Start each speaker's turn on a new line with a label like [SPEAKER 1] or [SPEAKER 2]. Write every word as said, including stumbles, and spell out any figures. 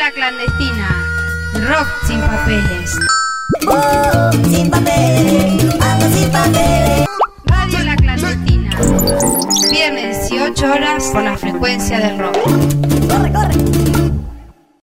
[SPEAKER 1] La Clandestina, rock sin papeles.
[SPEAKER 2] Oh, sin papeles, ando sin papeles.
[SPEAKER 1] Radio La Clandestina, viernes dieciocho horas por la frecuencia del rock.
[SPEAKER 2] Corre, corre.